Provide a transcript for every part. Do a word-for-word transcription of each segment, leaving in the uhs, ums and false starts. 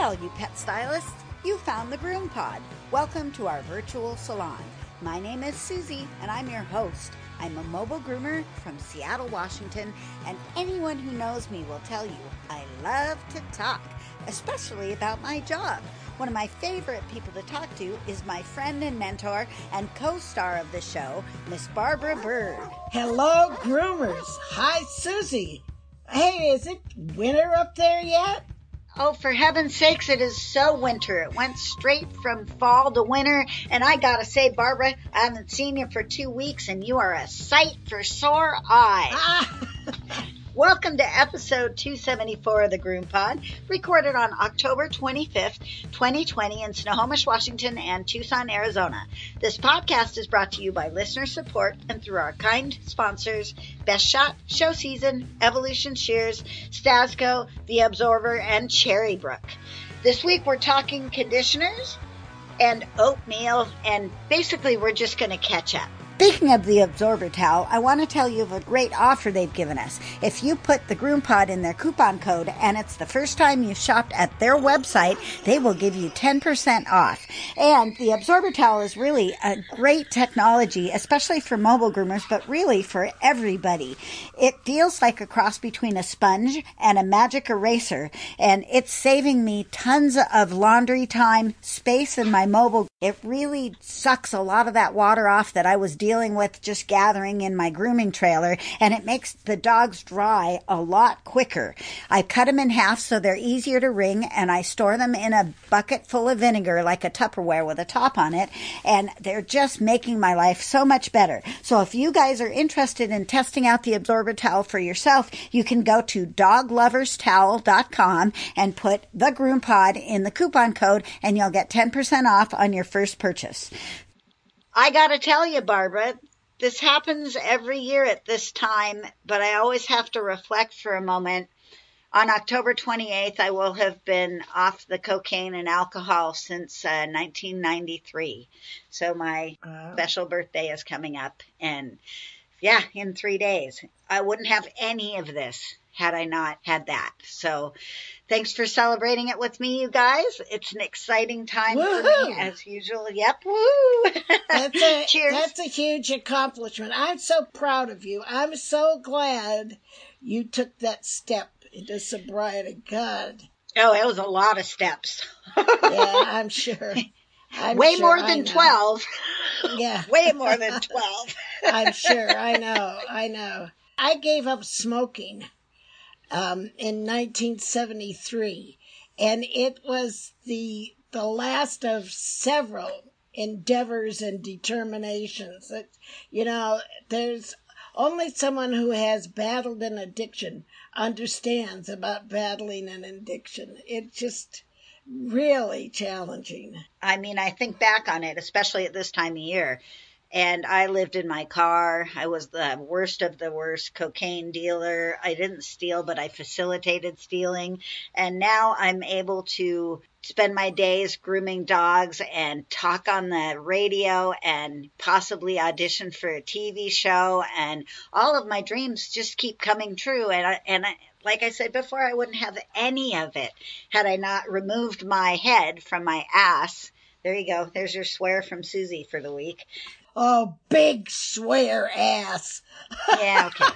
all you pet stylists. You found the Groom Pod. Welcome to our virtual salon. My name is Susie, and I'm your host. I'm a mobile groomer from Seattle, Washington, and anyone who knows me will tell you I love to talk, especially about my job. One of my favorite people to talk to is my friend and mentor and co-star of the show, Miss Barbara Bird. Hello, groomers. Hi, Susie. Hey, is it winter up there yet? Oh, for heaven's sakes, it is so winter. It went straight from fall to winter. And I gotta say, Barbara, I haven't seen you for two weeks and you are a sight for sore eyes. Ah. Welcome to episode two seventy-four of the Groom Pod, recorded on October twenty-fifth, twenty twenty in Snohomish, Washington and Tucson, Arizona. This podcast is brought to you by listener support and through our kind sponsors, Best Shot, Show Season, Evolution Shears, Stasco, The Absorber, and Cherrybrook. This week we're talking conditioners and oatmeal, and basically we're just going to catch up. Speaking of the Absorber Towel, I want to tell you of a great offer they've given us. If you put the Groom Pod in their coupon code and it's the first time you've shopped at their website, they will give you ten percent off. And the Absorber Towel is really a great technology, especially for mobile groomers, but really for everybody. It feels like a cross between a sponge and a magic eraser, and it's saving me tons of laundry time, space in my mobile. It really sucks a lot of that water off that I was dealing with just gathering in my grooming trailer, and it makes the dogs dry a lot quicker. I cut them in half so they're easier to wring, and I store them in a bucket full of vinegar like a Tupperware with a top on it, and they're just making my life so much better. So if you guys are interested in testing out the Absorber Towel for yourself, you can go to dog lovers towel dot com and put the Groom Pod in the coupon code, and you'll get ten percent off on your first purchase. I gotta tell you, Barbara, this happens every year at this time, but I always have to reflect for a moment. On October twenty-eighth, I will have been off the cocaine and alcohol since uh, nineteen ninety-three. So my wow. special birthday is coming up, and yeah, in three days. I wouldn't have any of this had I not had that. So thanks for celebrating it with me, you guys. It's an exciting time Woo-hoo! For me, as usual. Yep, woo! That's a, Cheers. That's a huge accomplishment. I'm so proud of you. I'm so glad you took that step into sobriety. God. Oh, it was a lot of steps. Yeah, I'm sure. I'm Way sure, more than twelve. Yeah. Way more than twelve. I'm sure. I know. I know. I gave up smoking um, in nineteen seventy-three, and it was the the last of several endeavors and determinations. That, you know, there's only someone who has battled an addiction understands about battling an addiction. It's just really challenging. I mean, I think back on it, especially at this time of year. And I lived in my car. I was the worst of the worst cocaine dealer. I didn't steal, but I facilitated stealing. And now I'm able to spend my days grooming dogs and talk on the radio and possibly audition for a T V show. And all of my dreams just keep coming true. And I, and I, like I said before, I wouldn't have any of it had I not removed my head from my ass. There you go. There's your swear from Susie for the week. Oh, big swear ass. Yeah, okay.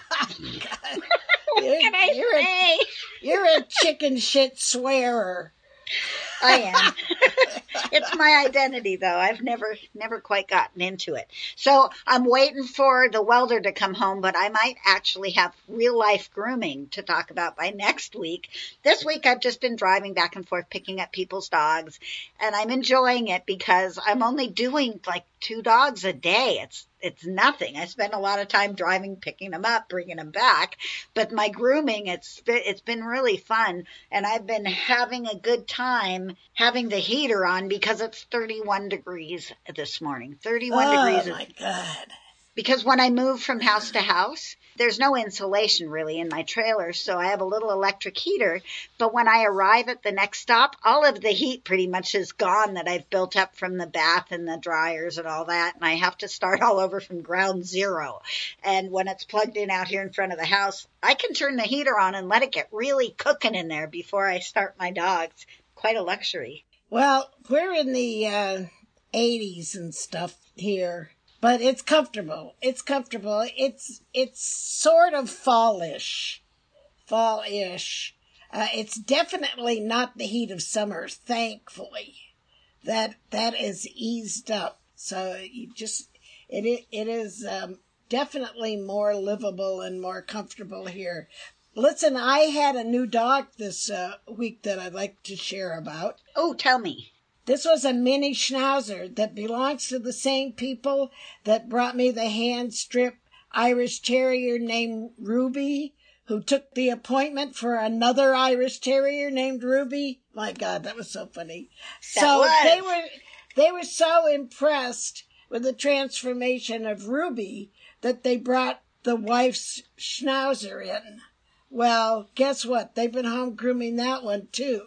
What you're, can I you're say? A, you're a chicken shit swearer. I am. It's my identity, though. I've never, never quite gotten into it. So I'm waiting for the welder to come home, but I might actually have real life grooming to talk about by next week. This week I've just been driving back and forth, picking up people's dogs, and I'm enjoying it because I'm only doing like two dogs a day. It's It's nothing. I spend a lot of time driving, picking them up, bringing them back. But my grooming, it's it's been really fun. And I've been having a good time having the heater on because it's thirty-one degrees this morning. thirty-one oh, degrees. Oh, my God. Because when I move from house to house, there's no insulation really in my trailer, so I have a little electric heater. But when I arrive at the next stop, all of the heat pretty much is gone that I've built up from the bath and the dryers and all that, and I have to start all over from ground zero. And when it's plugged in out here in front of the house, I can turn the heater on and let it get really cooking in there before I start my dogs. quite a luxury. Well, we're in the uh, eighties and stuff here, but it's comfortable. It's comfortable. It's it's sort of fallish, fall-ish. Uh, it's definitely not the heat of summer, thankfully. That that is eased up. So you just it it, it is um, definitely more livable and more comfortable here. Listen, I had a new dog this uh, week that I'd like to share about. Oh, tell me. This was a mini schnauzer that belongs to the same people that brought me the hand-strip Irish Terrier named Ruby, who took the appointment for another Irish Terrier named Ruby. My God, that was so funny. That so was. they were they were so impressed with the transformation of Ruby that they brought the wife's schnauzer in. Well, guess what? They've been home grooming that one, too.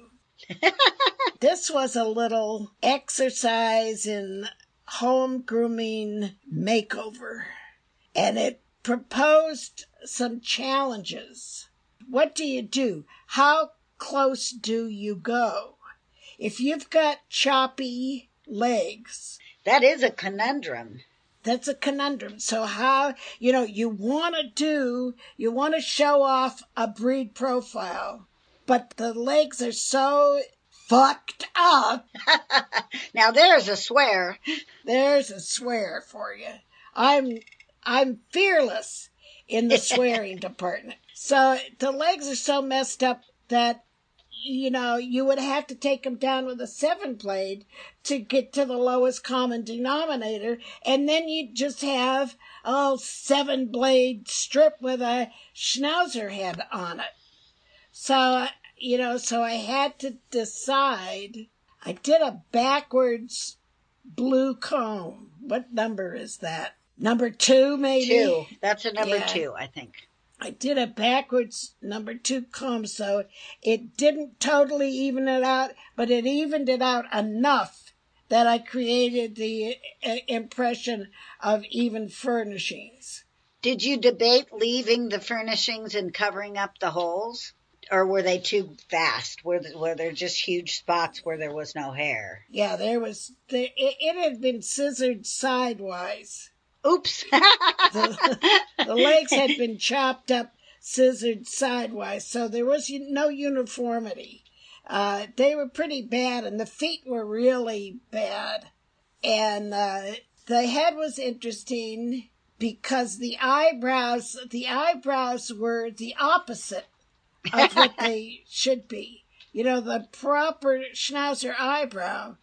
This was a little exercise in home grooming makeover, and it proposed some challenges. What do you do? How close do you go? If you've got choppy legs, That is a conundrum. that's a conundrum. So how, you know, you want to do, you want to show off a breed profile, but the legs are so fucked up. Now there's a swear. There's a swear for you. I'm, I'm fearless in the swearing department. So the legs are so messed up that, you know, you would have to take them down with a seven blade to get to the lowest common denominator, and then you just have a seven blade strip with a schnauzer head on it. So, you know, so I had to decide. I did a backwards blue comb. What number is that? Number two, maybe? Two. That's a number Yeah. two, I think. I did a backwards number two comb, so it didn't totally even it out, but it evened it out enough that I created the uh, impression of even furnishings. Did you debate leaving the furnishings and covering up the holes? Or were they too vast? Were, the, were there just huge spots where there was no hair? Yeah, there was, the, it, it had been scissored sidewise. Oops. The, the legs had been chopped up, scissored sidewise, so there was no uniformity. Uh, they were pretty bad, and the feet were really bad. And uh, the head was interesting because the eyebrows, the eyebrows were the opposite of what they should be. You know, the proper Schnauzer eyebrow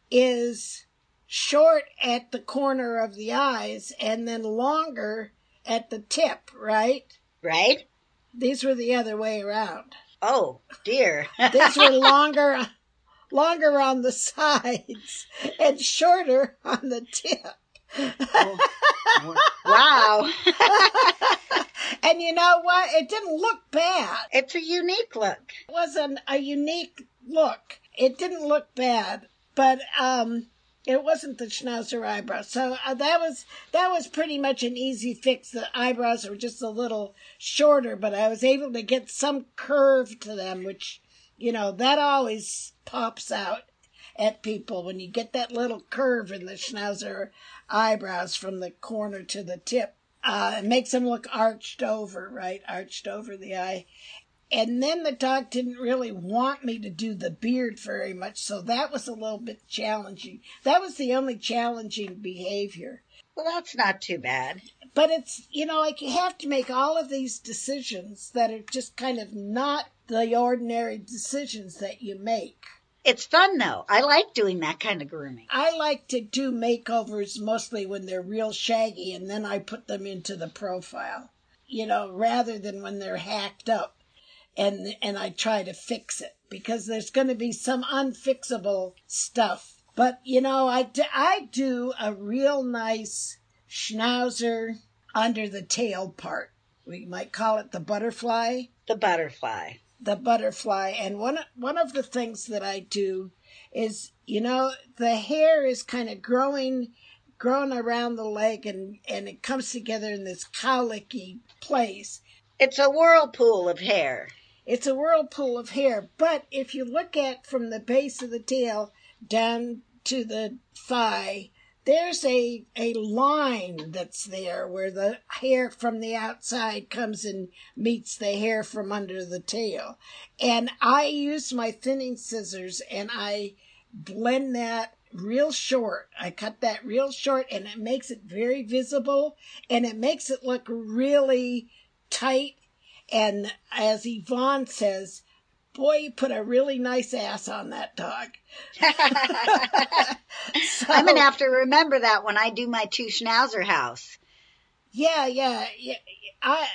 is short at the corner of the eyes and then longer at the tip, right? Right? These were the other way around. Oh, dear. These were longer, longer on the sides and shorter on the tip. Wow. And you know what? It didn't look bad. It's a unique look. It wasn't a unique look. It didn't look bad, but um, it wasn't the Schnauzer eyebrow. So uh, that was that was pretty much an easy fix. The eyebrows were just a little shorter, but I was able to get some curve to them, which, you know, that always pops out at people when you get that little curve in the Schnauzer eyebrows from the corner to the tip. Uh, it makes them look arched over, right? Arched over the eye. And then the dog didn't really want me to do the beard very much, so that was a little bit challenging. That was the only challenging behavior. Well, that's not too bad. But it's, you know, like you have to make all of these decisions that are just kind of not the ordinary decisions that you make. It's fun, though. I like doing that kind of grooming. I like to do makeovers mostly when they're real shaggy, and then I put them into the profile, you know, rather than when they're hacked up. And and I try to fix it, because there's going to be some unfixable stuff. But, you know, I do, I do a real nice Schnauzer under the tail part. We might call it the butterfly. The butterfly. The butterfly. And one, one of the things that I do is, you know, the hair is kind of growing, growing around the leg, and, and it comes together in this cowlicky place. It's a whirlpool of hair. It's a whirlpool of hair. But if you look at from the base of the tail down to the thigh, there's a, a line that's there where the hair from the outside comes and meets the hair from under the tail. And I use my thinning scissors and I blend that real short. I cut that real short and it makes it very visible and it makes it look really tight. And as Yvonne says, boy, you put a really nice ass on that dog. So, I'm going to have to remember that when I do my two Schnauzer house. Yeah, yeah, yeah. I, I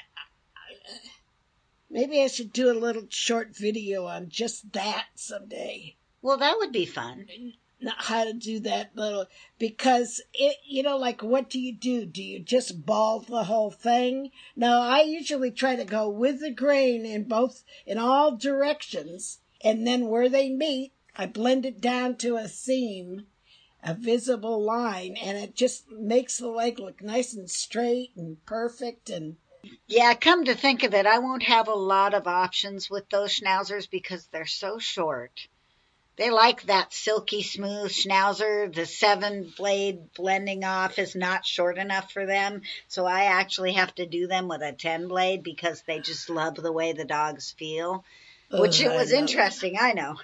maybe I should do a little short video on just that someday. Well, that would be fun. How to do that little, because it, you know, like what do you do? Do you just bald the whole thing? No, I usually try to go with the grain in both, in all directions. And then where they meet, I blend it down to a seam, a visible line, and it just makes the leg look nice and straight and perfect. And yeah, come to think of it, I won't have a lot of options with those Schnauzers because they're so short. They like that silky smooth Schnauzer. The seven blade blending off is not short enough for them. So I actually have to do them with a ten blade because they just love the way the dogs feel, oh, which it was I interesting. I know.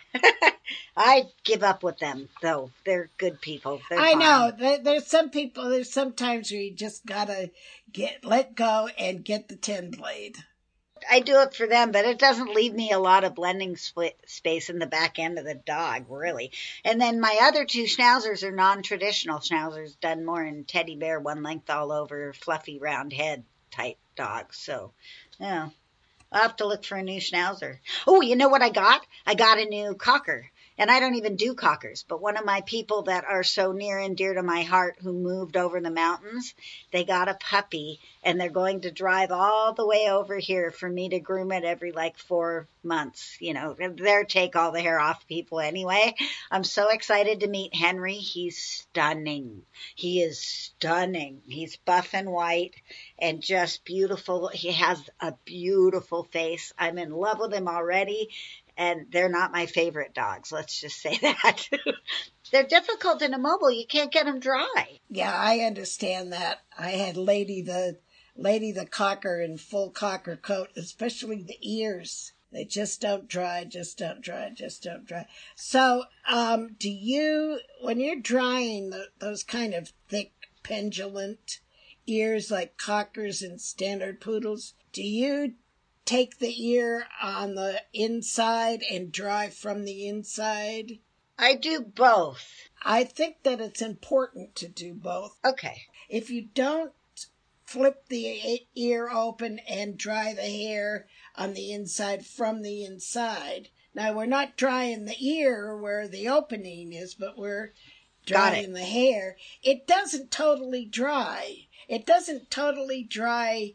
I give up with them though. They're good people. They're I fine. know. There's some people, there's sometimes where you just gotta get, let go and get the ten blade. I do it for them, but it doesn't leave me a lot of blending split space in the back end of the dog, really. And then my other two Schnauzers are non-traditional Schnauzers, done more in teddy bear, one length all over, fluffy round head type dogs. So, yeah, I'll have to look for a new Schnauzer. Oh, you know what I got? I got a new Cocker. And I don't even do Cockers, but one of my people that are so near and dear to my heart who moved over the mountains, they got a puppy and they're going to drive all the way over here for me to groom it every like four months. You know, they're take all the hair off people anyway. I'm so excited to meet Henry. He's stunning. He is stunning. He's buff and white and just beautiful. He has a beautiful face. I'm in love with him already. And they're not my favorite dogs. Let's just say that. They're difficult and immobile. You can't get them dry. Yeah, I understand that. I had Lady the Lady the Cocker in full Cocker coat, especially the ears. They just don't dry, just don't dry, just don't dry. So, um, do you, when you're drying the, those kind of thick, pendulant ears like Cockers and Standard Poodles, do you take the ear on the inside and dry from the inside? I do both. I think that it's important to do both. Okay. If you don't flip the ear open and dry the hair on the inside from the inside. Now, we're not drying the ear where the opening is, but we're drying the hair. It doesn't totally dry. It doesn't totally dry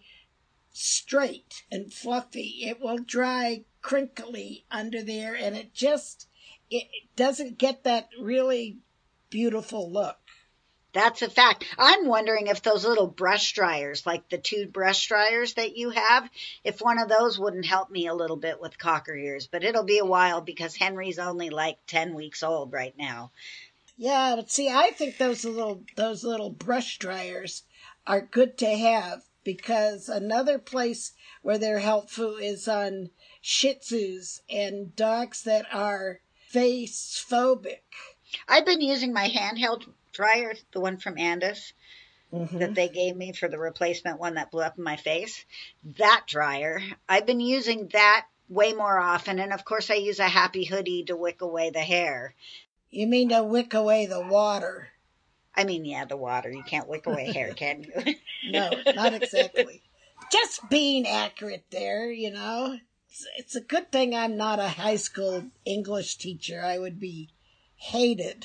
straight and fluffy. It will dry crinkly under there, and it just it doesn't get that really beautiful look. That's a fact. I'm wondering if those little brush dryers, like the two brush dryers that you have, if one of those wouldn't help me a little bit with Cocker ears, but it'll be a while because Henry's only like ten weeks old right now. Yeah, but see, I think those little those little brush dryers are good to have. Because another place where they're helpful is on Shih Tzus and dogs that are face phobic. I've been using my handheld dryer, the one from Andis, mm-hmm. that they gave me for the replacement one that blew up in my face. That dryer, I've been using that way more often. And of course I use a happy hoodie to wick away the hair. You mean to wick away the water? I mean, yeah, the water. You can't wick away hair, can you? No, not exactly. Just being accurate there, you know. It's, it's a good thing I'm not a high school English teacher. I would be hated.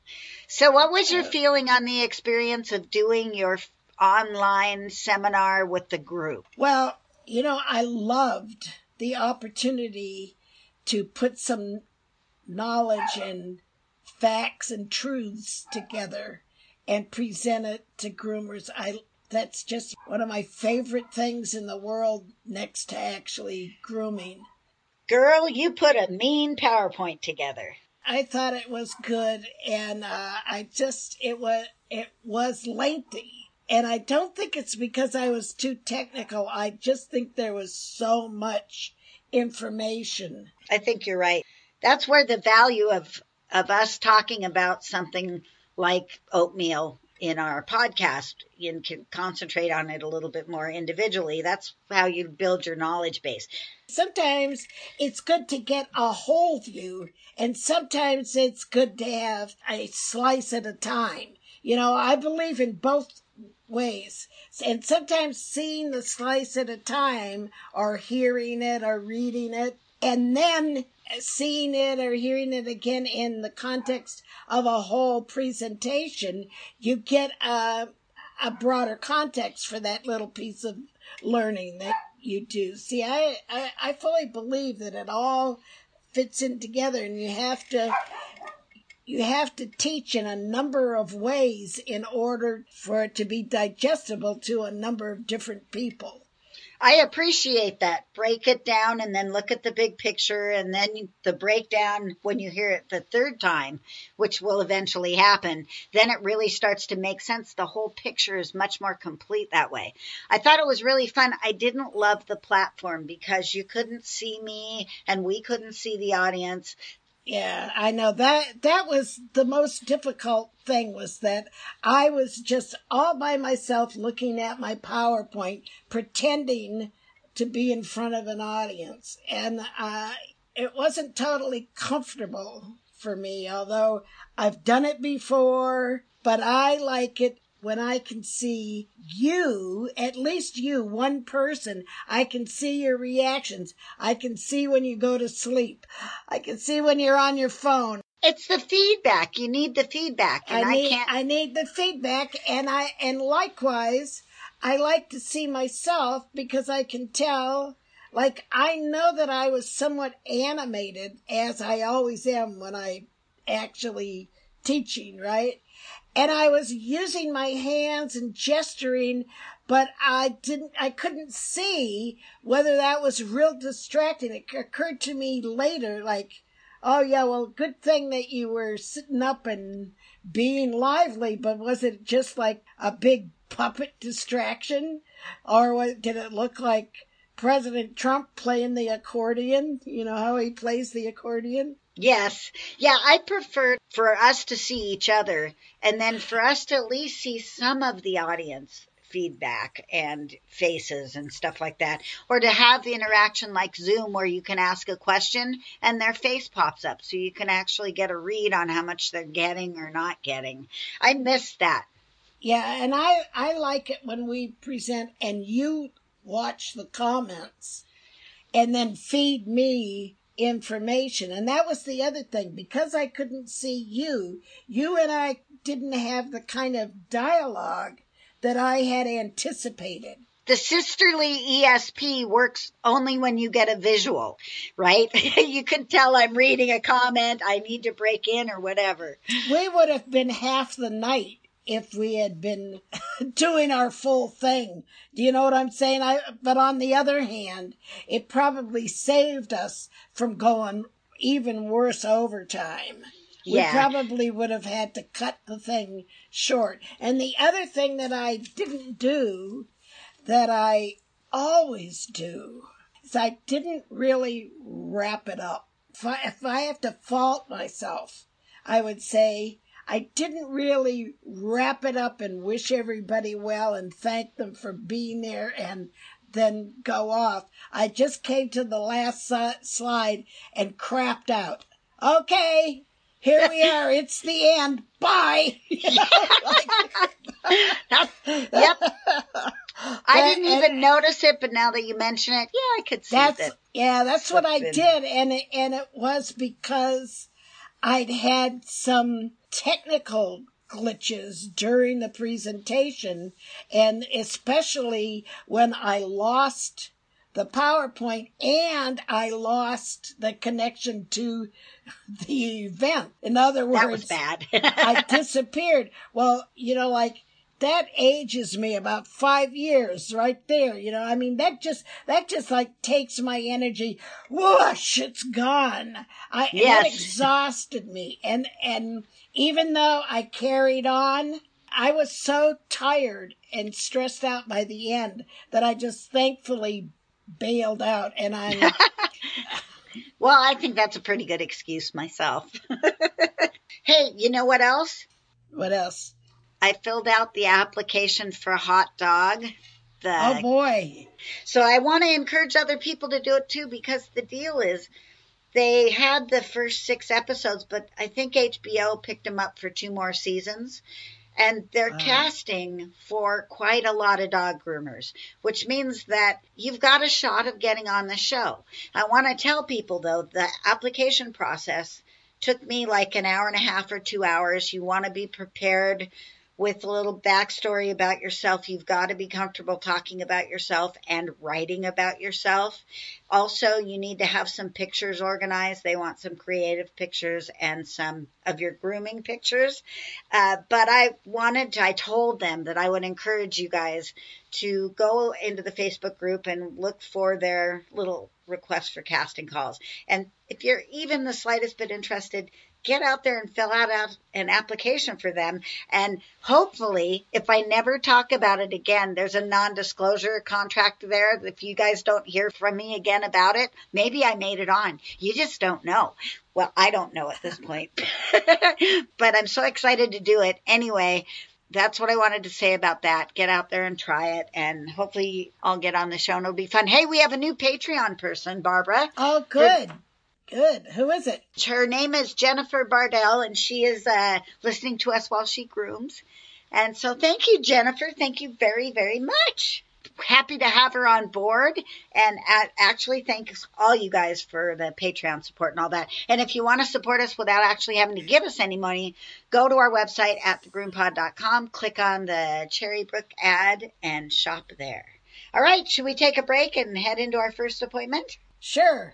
So what was your uh, feeling on the experience of doing your online seminar with the group? Well, you know, I loved the opportunity to put some knowledge and facts and truths together and present it to groomers. I that's just one of my favorite things in the world next to actually grooming. Girl, you put a mean PowerPoint together. I thought it was good, and uh, I just it was it was lengthy, and I don't think it's because I was too technical. I just think there was so much information. I think you're right. That's where the value of of us talking about something like oatmeal in our podcast, you can concentrate on it a little bit more individually. That's how you build your knowledge base. Sometimes it's good to get a whole view, and sometimes it's good to have a slice at a time. You know, I believe in both ways. And sometimes seeing the slice at a time, or hearing it, or reading it, and then seeing it or hearing it again in the context of a whole presentation, you get a, a broader context for that little piece of learning that you do. See, I, I, I fully believe that it all fits in together, and you have to you have to teach in a number of ways in order for it to be digestible to a number of different people. I appreciate that. Break it down and then look at the big picture, and then the breakdown when you hear it the third time, which will eventually happen, then it really starts to make sense. The whole picture is much more complete that way. I thought it was really fun. I didn't love the platform because you couldn't see me and we couldn't see the audience. Yeah, I know that that was the most difficult thing, was that I was just all by myself looking at my PowerPoint, pretending to be in front of an audience. And uh, it wasn't totally comfortable for me, although I've done it before, but I like it when I can see you, at least you, one person. I can see your reactions. I can see when you go to sleep. I can see when you're on your phone. It's the feedback. You need the feedback. And I need, I can't. I need the feedback. And I, and likewise, I like to see myself because I can tell, like, I know that I was somewhat animated, as I always am when I actually teaching, right? And I was using my hands and gesturing, but I didn't, I couldn't see whether that was real distracting. It occurred to me later, like, oh yeah, well, good thing that you were sitting up and being lively, but was it just like a big puppet distraction? Or what, did it look like President Trump playing the accordion? You know how he plays the accordion? Yes. Yeah, I prefer for us to see each other, and then for us to at least see some of the audience feedback and faces and stuff like that, or to have the interaction like Zoom where you can ask a question and their face pops up so you can actually get a read on how much they're getting or not getting. I miss that. Yeah, and I, I like it when we present and you watch the comments and then feed me information. And that was the other thing. Because I couldn't see you, you and I didn't have the kind of dialogue that I had anticipated. The sisterly E S P works only when you get a visual, right? You can tell I'm reading a comment, I need to break in or whatever. We would have been half the night if we had been doing our full thing. Do you know what I'm saying? I, but on the other hand, it probably saved us from going even worse overtime. Yeah. We probably would have had to cut the thing short. And the other thing that I didn't do, that I always do, is I didn't really wrap it up. If I, if I have to fault myself, I would say I didn't really wrap it up and wish everybody well and thank them for being there and then go off. I just came to the last slide and crapped out. Okay, here we are. It's the end. Bye. You know, like, That's, yep. I didn't even and, notice it, but now that you mention it, yeah, I could see that's, that. Yeah, that's what I in. did, and it, and it was because I'd had some technical glitches during the presentation, and especially when I lost the PowerPoint and I lost the connection to the event. In other words, that was bad. I disappeared. Well, you know, like that ages me about five years right there. You know, I mean, that just, that just like takes my energy. Whoosh, it's gone. I, Yes. That exhausted me. And, and even though I carried on, I was so tired and stressed out by the end that I just thankfully bailed out. And I'm, well, I think that's a pretty good excuse myself. Hey, you know what else? What else? I filled out the application for Hot Dog. The, oh, boy. So I want to encourage other people to do it, too, because the deal is they had the first six episodes, but I think H B O picked them up for two more seasons. And they're Wow. casting for quite a lot of dog groomers, which means that you've got a shot of getting on the show. I want to tell people, though, the application process took me like an hour and a half or two hours. You want to be prepared with a little backstory about yourself. You've got to be comfortable talking about yourself and writing about yourself. Also, you need to have some pictures organized. They want some creative pictures and some of your grooming pictures. Uh, but I wanted to, I told them that I would encourage you guys to go into the Facebook group and look for their little request for casting calls. And if you're even the slightest bit interested, get out there and fill out an application for them. And hopefully, if I never talk about it again, there's a non-disclosure contract there. If you guys don't hear from me again about it, maybe I made it on. You just don't know. Well, I don't know at this point. But I'm so excited to do it. Anyway, that's what I wanted to say about that. Get out there and try it. And hopefully I'll get on the show and it'll be fun. Hey, we have a new Patreon person, Barbara. Oh, good. The- Good. Who is it? Her name is Jennifer Bardell, and she is uh, listening to us while she grooms. And so thank you, Jennifer. Thank you very, very much. Happy to have her on board. And at, actually, thanks all you guys for the Patreon support and all that. And if you want to support us without actually having to give us any money, go to our website at the groom pod dot com, click on the Cherry Brook ad, and shop there. All right. Should we take a break and head into our first appointment? Sure.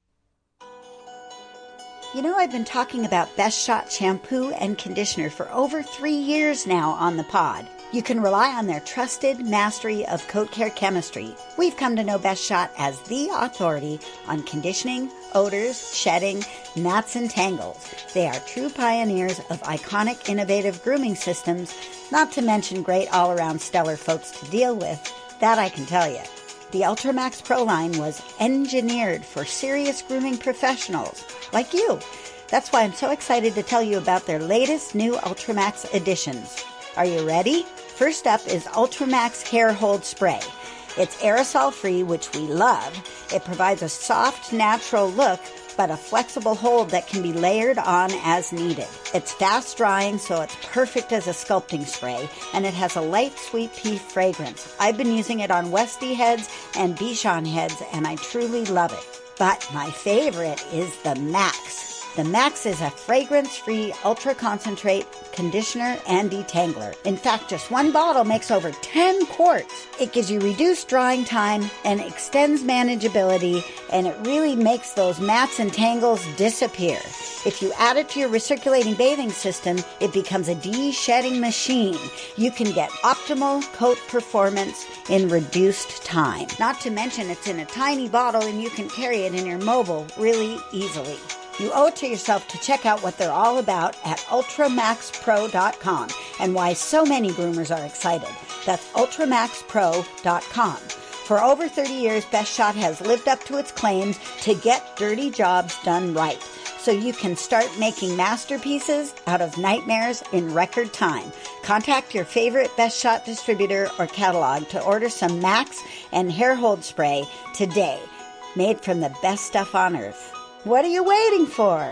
You know, I've been talking about Best Shot shampoo and conditioner for over three years now on the pod. You can rely on their trusted mastery of coat care chemistry. We've come to know Best Shot as the authority on conditioning, odors, shedding, gnats, and tangles. They are true pioneers of iconic, innovative grooming systems, not to mention great all-around stellar folks to deal with. That I can tell you. The Ultramax Pro line was engineered for serious grooming professionals like you. That's why I'm so excited to tell you about their latest new Ultramax additions. Are you ready? First up is Ultramax Hair Hold Spray. It's aerosol-free, which we love. It provides a soft, natural look, but a flexible hold that can be layered on as needed. It's fast-drying, so it's perfect as a sculpting spray, and it has a light, sweet pea fragrance. I've been using it on Westie heads and Bichon heads, and I truly love it. But my favorite is the Max. The Max is a fragrance-free, ultra-concentrate conditioner and detangler. In fact, just one bottle makes over ten quarts. It gives you reduced drying time and extends manageability, and it really makes those mats and tangles disappear. If you add it to your recirculating bathing system, it becomes a de-shedding machine. You can get optimal coat performance in reduced time. Not to mention it's in a tiny bottle and you can carry it in your mobile really easily. You owe it to yourself to check out what they're all about at ultramax pro dot com and why so many groomers are excited. That's ultramax pro dot com. For over thirty years, Best Shot has lived up to its claims to get dirty jobs done right, so you can start making masterpieces out of nightmares in record time. Contact your favorite Best Shot distributor or catalog to order some Max and Hair Hold Spray today, made from the best stuff on earth. What are you waiting for?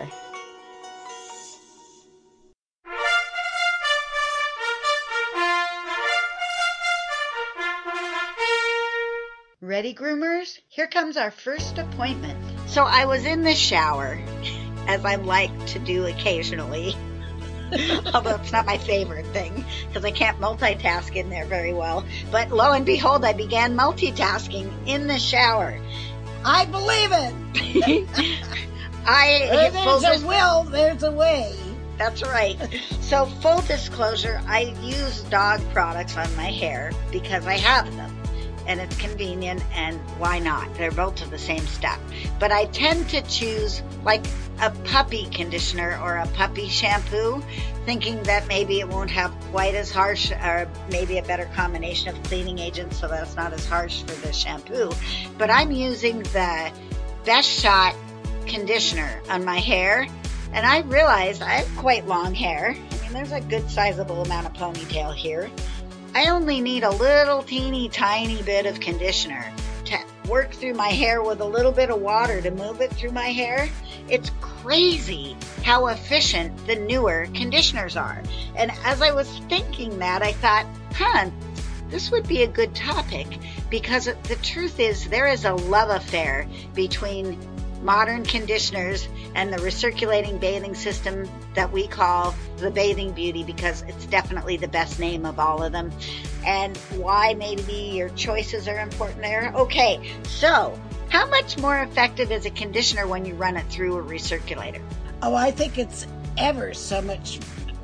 Ready, groomers? Here comes our first appointment. So I was in the shower, as I like to do occasionally, although it's not my favorite thing, because I can't multitask in there very well. But lo and behold, I began multitasking in the shower. I believe it. I Where there's a will, there's a way. That's right. So full disclosure, I use dog products on my hair because I have them. And it's convenient, and why not? They're both to the same step. But I tend to choose like a puppy conditioner or a puppy shampoo, thinking that maybe it won't have quite as harsh, or maybe a better combination of cleaning agents so that it's not as harsh for the shampoo. But I'm using the Best Shot conditioner on my hair, and I realized I have quite long hair. I mean, there's a good sizable amount of ponytail here. I only need a little teeny tiny bit of conditioner to work through my hair with a little bit of water to move it through my hair. It's crazy how efficient the newer conditioners are. And as I was thinking that, I thought, huh, this would be a good topic, because the truth is there is a love affair between modern conditioners and the recirculating bathing system that we call the Bathing Beauty, because it's definitely the best name of all of them, and why maybe your choices are important there. Okay, so how much more effective is a conditioner when you run it through a recirculator? Oh, I think it's ever so much.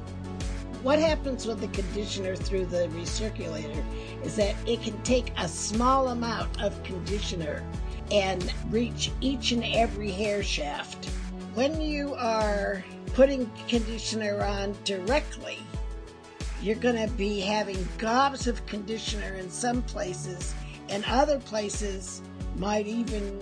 What happens with the conditioner through the recirculator is that it can take a small amount of conditioner and reach each and every hair shaft. When you are putting conditioner on directly, you're going to be having gobs of conditioner in some places, and other places might even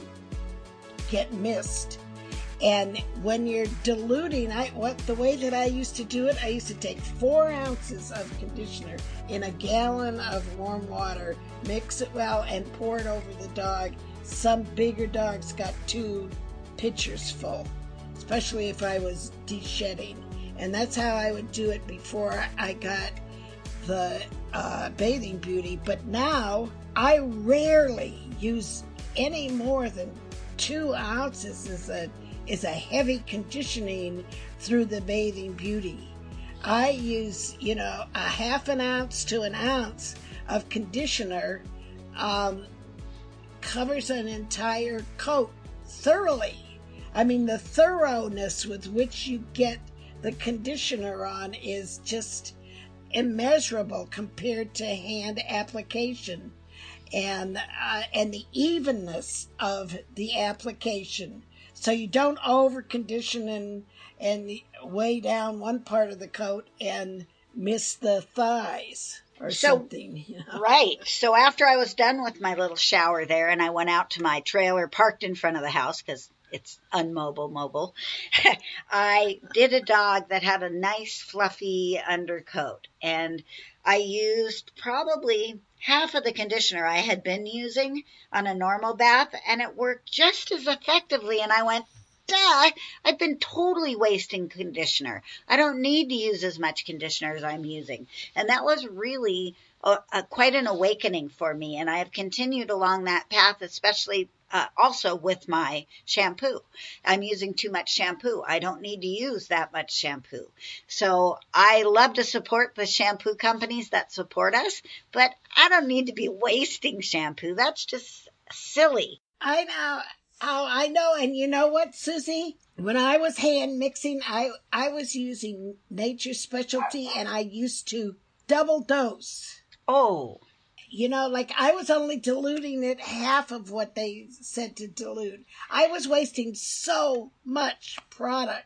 get missed. And when you're diluting, I what the way that I used to do it, I used to take four ounces of conditioner in a gallon of warm water, mix it well, and pour it over the dog. Some bigger dogs got two pitchers full, especially if I was de-shedding. And that's how I would do it before I got the uh, Bathing Beauty. But now I rarely use any more than two ounces as a is a heavy conditioning through the Bathing Beauty. I use, you know, a half an ounce to an ounce of conditioner, um, covers an entire coat thoroughly. I mean, the thoroughness with which you get the conditioner on is just immeasurable compared to hand application, and uh, and the evenness of the application. So you don't over condition and and weigh down one part of the coat and miss the thighs or so, something. You know? Right. So after I was done with my little shower there, and I went out to my trailer parked in front of the house because it's unmobile mobile, I did a dog that had a nice fluffy undercoat, and I used probably half of the conditioner I had been using on a normal bath, and it worked just as effectively. And I went, duh, I've been totally wasting conditioner. I don't need to use as much conditioner as I'm using. And that was really a, a, quite an awakening for me. And I have continued along that path, especially uh, also with my shampoo. I'm using too much shampoo. I don't need to use that much shampoo. So I love to support the shampoo companies that support us, but I don't need to be wasting shampoo. That's just silly. I know. Oh, I know. And you know what, Susie? When I was hand mixing, I, I was using Nature's Specialty, and I used to double dose. Oh. You know, like I was only diluting it half of what they said to dilute. I was wasting so much product.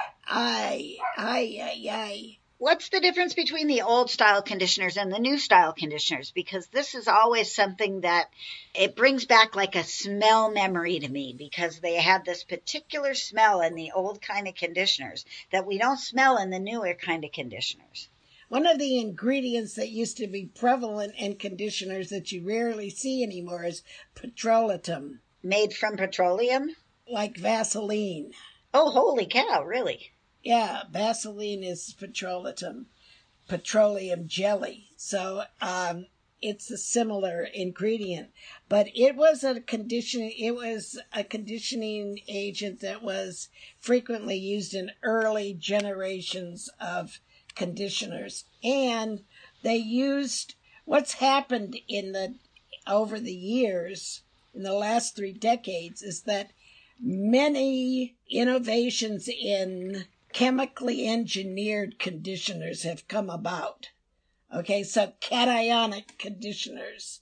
I, I, I, I. What's the difference between the old style conditioners and the new style conditioners? Because this is always something that it brings back like a smell memory to me, because they had this particular smell in the old kind of conditioners that we don't smell in the newer kind of conditioners. One of the ingredients that used to be prevalent in conditioners that you rarely see anymore is petrolatum. Made from petroleum? Like Vaseline. Oh, holy cow, really? Yeah, Vaseline is petrolatum, petroleum jelly. So um, it's a similar ingredient, but it was a conditioning. It was a conditioning agent that was frequently used in early generations of conditioners, and they used what's happened in the over the years in the last three decades is that many innovations in chemically engineered conditioners have come about. Okay, so cationic conditioners,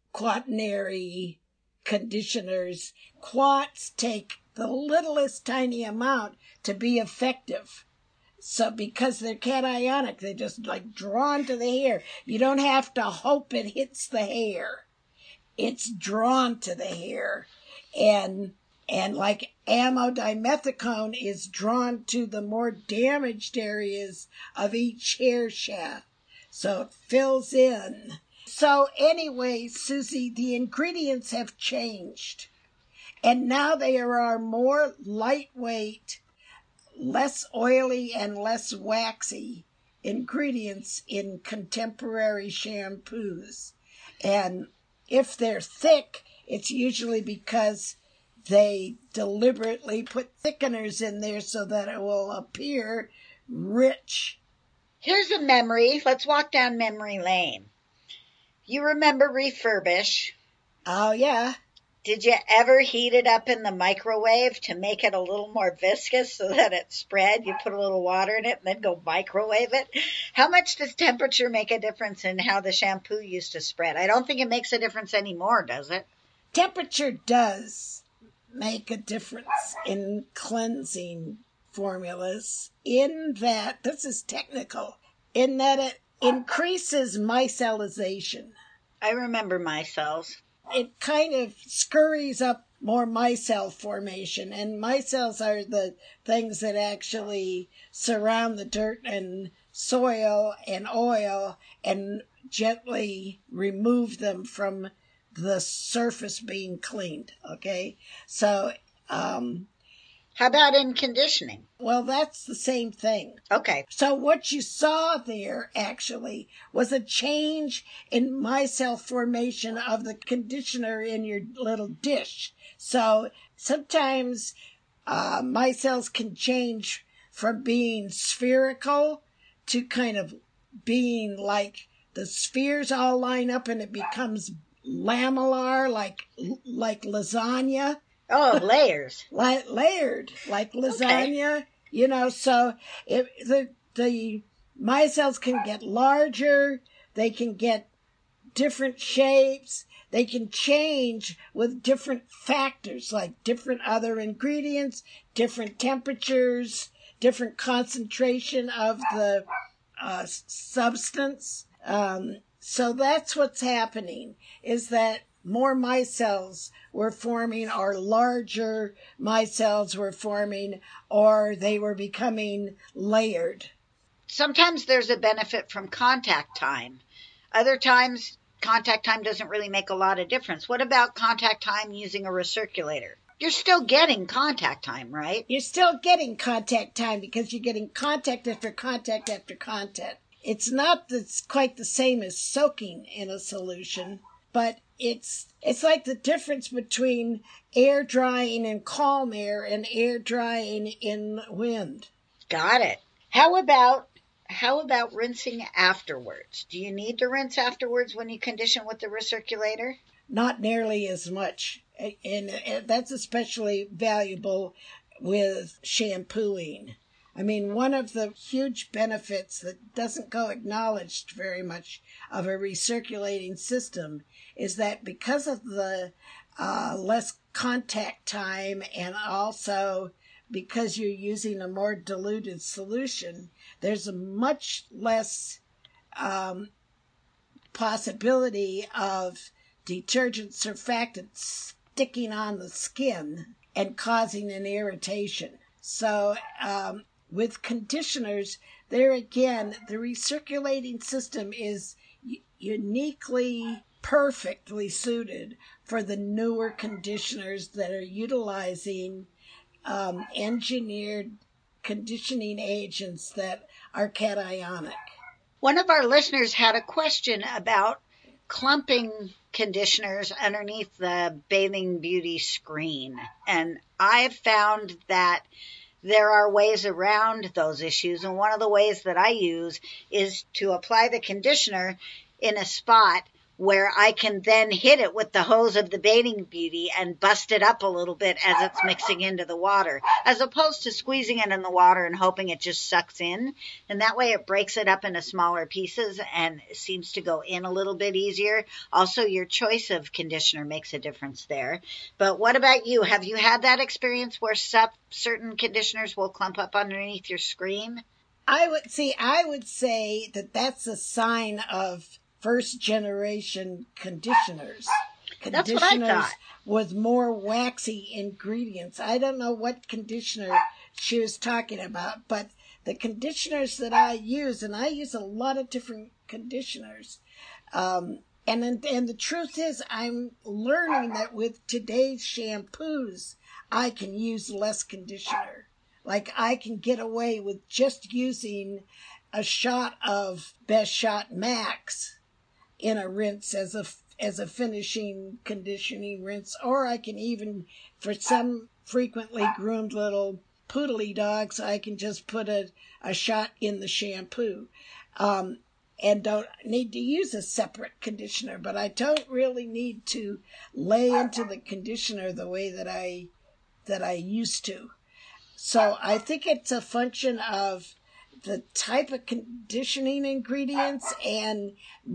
quaternary conditioners. Quats take the littlest tiny amount to be effective. So because they're cationic, they're just like drawn to the hair. You don't have to hope it hits the hair. It's drawn to the hair. And and like amodimethicone is drawn to the more damaged areas of each hair shaft. So it fills in. So anyway, Susie, the ingredients have changed. And now they are more lightweight, less oily, and less waxy ingredients in contemporary shampoos. And if they're thick, it's usually because they deliberately put thickeners in there so that it will appear rich. Here's a memory. Let's walk down memory lane. You remember Refurbish? Oh, yeah. Did you ever heat it up in the microwave to make it a little more viscous so that it spread? You put a little water in it and then go microwave it. How much does temperature make a difference in how the shampoo used to spread? I don't think it makes a difference anymore, does it? Temperature does make a difference in cleansing formulas, in that, this is technical, in that it increases micellization. I remember micelles. It kind of scurries up more micelle formation, and micelles are the things that actually surround the dirt and soil and oil and gently remove them from the surface being cleaned, okay? So, um... how about in conditioning? Well, that's the same thing. Okay. So what you saw there, actually, was a change in micelle formation of the conditioner in your little dish. So sometimes uh, micelles can change from being spherical to kind of being like the spheres all line up and it becomes lamellar, like like lasagna. Oh, layers. Like layered, like lasagna, okay. You know, so if the the micelles can get larger, they can get different shapes, they can change with different factors, like different other ingredients, different temperatures, different concentration of the uh, substance. Um, so that's what's happening, is that more micelles were forming, or larger micelles were forming, or they were becoming layered. Sometimes there's a benefit from contact time. Other times, contact time doesn't really make a lot of difference. What about contact time using a recirculator? You're still getting contact time, right? You're still getting contact time because you're getting contact after contact after contact. It's not that's quite the same as soaking in a solution, but it's it's like the difference between air drying in calm air and air drying in wind. Got it. How about how about rinsing afterwards? Do you need to rinse afterwards when you condition with the recirculator? Not nearly as much, and, and that's especially valuable with shampooing. I mean, one of the huge benefits that doesn't go acknowledged very much of a recirculating system is that because of the uh, less contact time, and also because you're using a more diluted solution, there's a much less um, possibility of detergent surfactants sticking on the skin and causing an irritation. So um, with conditioners, there again, the recirculating system is u- uniquely, perfectly suited for the newer conditioners that are utilizing um, engineered conditioning agents that are cationic. One of our listeners had a question about clumping conditioners underneath the Bathing Beauty screen, and I've found that there are ways around those issues, and one of the ways that I use is to apply the conditioner in a spot where I can then hit it with the hose of the Bathing Beauty and bust it up a little bit as it's mixing into the water, as opposed to squeezing it in the water and hoping it just sucks in. And that way it breaks it up into smaller pieces and seems to go in a little bit easier. Also, your choice of conditioner makes a difference there. But what about you? Have you had that experience where certain conditioners will clump up underneath your screen? I would see, I would say that that's a sign of first generation conditioners. That's what I thought. With more waxy ingredients. I don't know what conditioner she was talking about, but the conditioners that I use, and I use a lot of different conditioners, um, and and the truth is, I'm learning that with today's shampoos, I can use less conditioner. Like, I can get away with just using a shot of Best Shot Max in a rinse as a, as a finishing conditioning rinse. Or I can even, for some frequently groomed little poodly dogs, I can just put a, a shot in the shampoo. Um, and don't need to use a separate conditioner. But I don't really need to lay into the conditioner the way that I that I used to. So I think it's a function of the type of conditioning ingredients and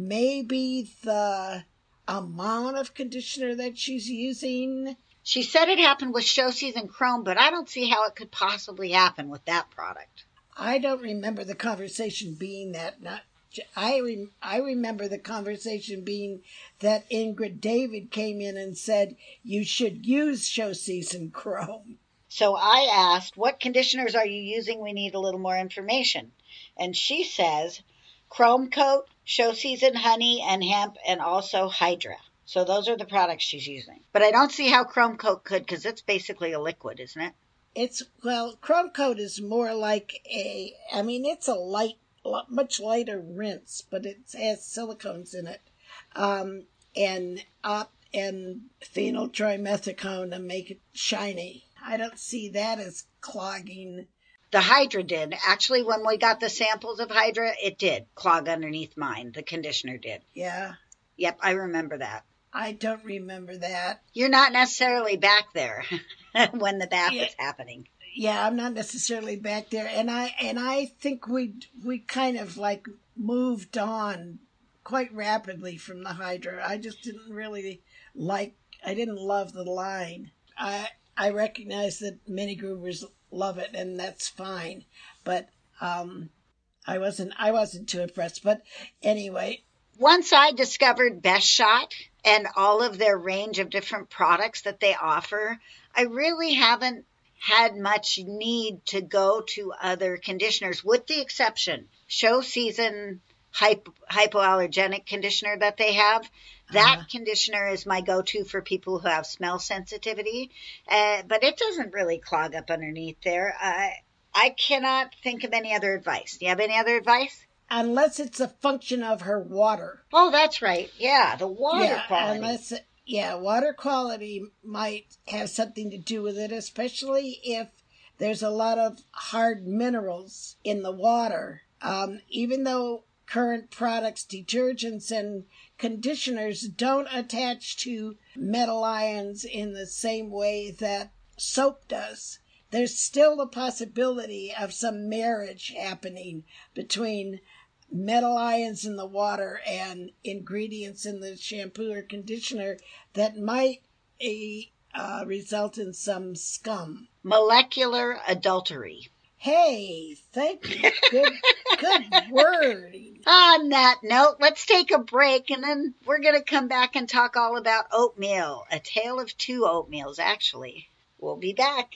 maybe the amount of conditioner that she's using. She said it happened with Show Season Chrome, but I don't see how it could possibly happen with that product. I don't remember the conversation being that. Not, I, re, I remember the conversation being that Ingrid David came in and said, you should use Show Season Chrome. So I asked, what conditioners are you using? We need a little more information. And she says, Chrome Coat, Show Season Honey and Hemp, and also Hydra. So those are the products she's using. But I don't see how Chrome Coat could, because it's basically a liquid, isn't it? It's, well, Chrome Coat is more like a, I mean, it's a light, much lighter rinse, but it has silicones in it. Um, and, uh, and phenyl trimethicone to make it shiny. I don't see that as clogging. The Hydra did. Actually, when we got the samples of Hydra, it did clog underneath mine. The conditioner did. Yeah. Yep, I remember that. I don't remember that. You're not necessarily back there when the bath yeah. is happening. Yeah, I'm not necessarily back there. And I and I think we we kind of like moved on quite rapidly from the Hydra. I just didn't really like, I didn't love the line. I I recognize that many groomers love it, and that's fine. But um, I wasn't I wasn't too impressed. But anyway. Once I discovered Best Shot and all of their range of different products that they offer, I really haven't had much need to go to other conditioners, with the exception Show Season hypo, hypoallergenic conditioner that they have. That uh-huh. conditioner is my go-to for people who have smell sensitivity, uh, but it doesn't really clog up underneath there. Uh, I cannot think of any other advice. Do you have any other advice? Unless it's a function of her water. Oh, that's right. Yeah, the water yeah, quality. Unless it, yeah, water quality might have something to do with it, especially if there's a lot of hard minerals in the water. Um, even though current products, detergents and conditioners don't attach to metal ions in the same way that soap does, there's still the possibility of some marriage happening between metal ions in the water and ingredients in the shampoo or conditioner that might uh, result in some scum. Molecular adultery. Hey, thank you. Good, good wording. On that note, let's take a break, and then we're going to come back and talk all about oatmeal. A tale of two oatmeals, actually. We'll be back.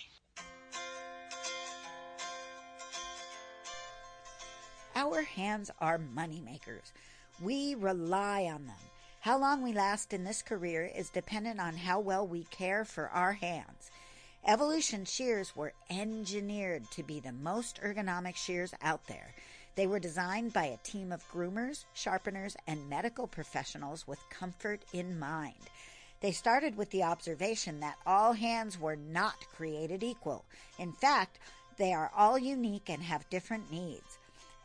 Our hands are money makers. We rely on them. How long we last in this career is dependent on how well we care for our hands. Evolution shears were engineered to be the most ergonomic shears out there. They were designed by a team of groomers, sharpeners, and medical professionals with comfort in mind. They started with the observation that all hands were not created equal. In fact, they are all unique and have different needs.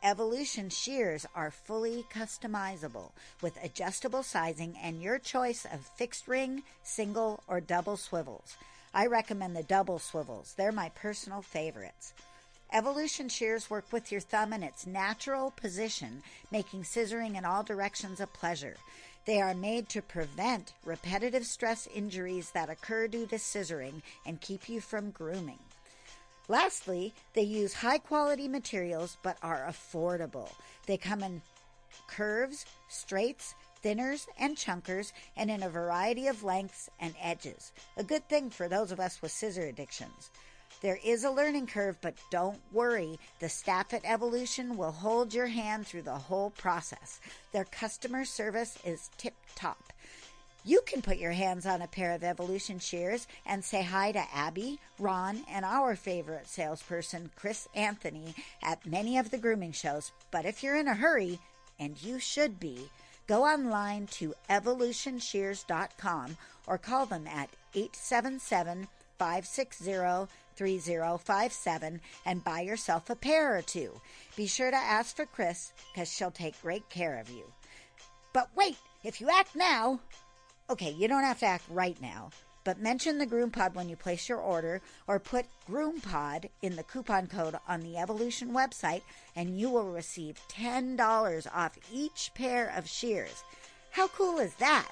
Evolution shears are fully customizable with adjustable sizing and your choice of fixed ring, single, or double swivels. I recommend the double swivels. They're my personal favorites. Evolution shears work with your thumb in its natural position, making scissoring in all directions a pleasure. They are made to prevent repetitive stress injuries that occur due to scissoring and keep you from grooming. Lastly, they use high-quality materials but are affordable. They come in curves, straights, thinners, and chunkers, and in a variety of lengths and edges. A good thing for those of us with scissor addictions. There is a learning curve, but don't worry. The staff at Evolution will hold your hand through the whole process. Their customer service is tip-top. You can put your hands on a pair of Evolution shears and say hi to Abby, Ron, and our favorite salesperson, Chris Anthony, at many of the grooming shows. But if you're in a hurry, and you should be, go online to evolution shears dot com or call them at eight seven seven, five six zero, three zero five seven and buy yourself a pair or two. Be sure to ask for Chris, because she'll take great care of you. But wait, if you act now... Okay, you don't have to act right now, but mention the GroomPod when you place your order, or put GroomPod in the coupon code on the Evolution website, and you will receive ten dollars off each pair of shears. How cool is that?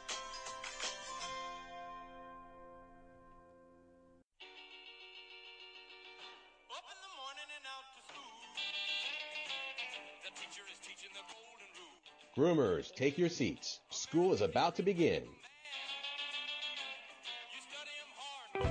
Up in the morning and out to school. The teacher is teaching the golden rule. Groomers, take your seats. School is about to begin. You study